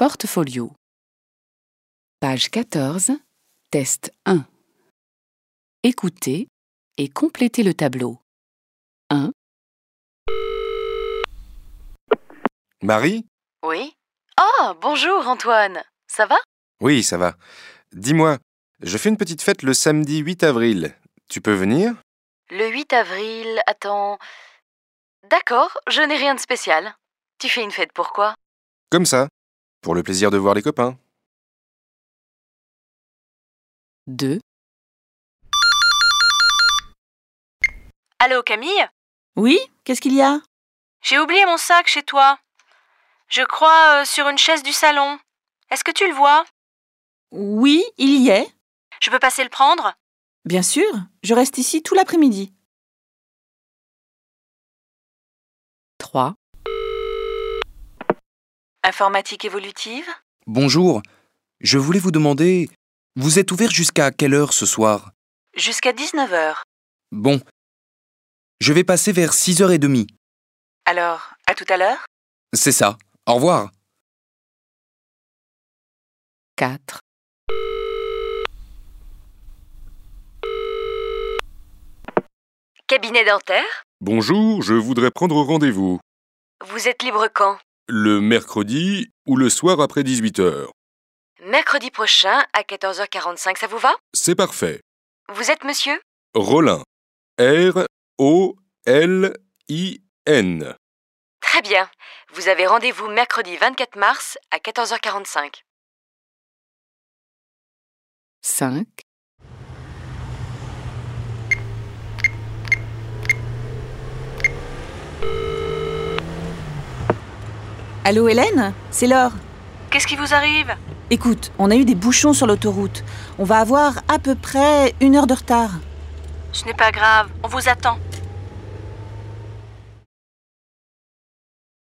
Portfolio. Page 14, test 1. Écoutez et complétez le tableau. 1. Marie ? Oui. Oh, bonjour Antoine. Ça va? Oui, ça va. Dis-moi, je fais une petite fête le samedi 8 avril. Tu peux venir ? Le 8 avril, attends... D'accord, je n'ai rien de spécial. Tu fais une fête pourquoi? Comme ça, pour le plaisir de voir les copains. 2. Allô Camille? Oui, qu'est-ce qu'il y a? J'ai oublié mon sac chez toi. Je crois sur une chaise du salon. Est-ce que tu le vois? Oui, il y est. Je peux passer le prendre? Bien sûr, je reste ici tout l'après-midi. 3. Informatique évolutive? Bonjour, je voulais vous demander, vous êtes ouvert jusqu'à quelle heure ce soir? Jusqu'à 19h. Bon, je vais passer vers 6h30. Alors, à tout à l'heure? C'est ça, au revoir. 4. Cabinet dentaire? Bonjour, je voudrais prendre rendez-vous. Vous êtes libre quand? Le mercredi ou le soir après 18h. Mercredi prochain à 14h45, ça vous va? C'est parfait. Vous êtes monsieur? Rollin. R-O-L-I-N. Très bien. Vous avez rendez-vous mercredi 24 mars à 14h45. 5. Allô Hélène? C'est Laure. Qu'est-ce qui vous arrive? Écoute, on a eu des bouchons sur l'autoroute. On va avoir à peu près 1 heure de retard. Ce n'est pas grave, on vous attend.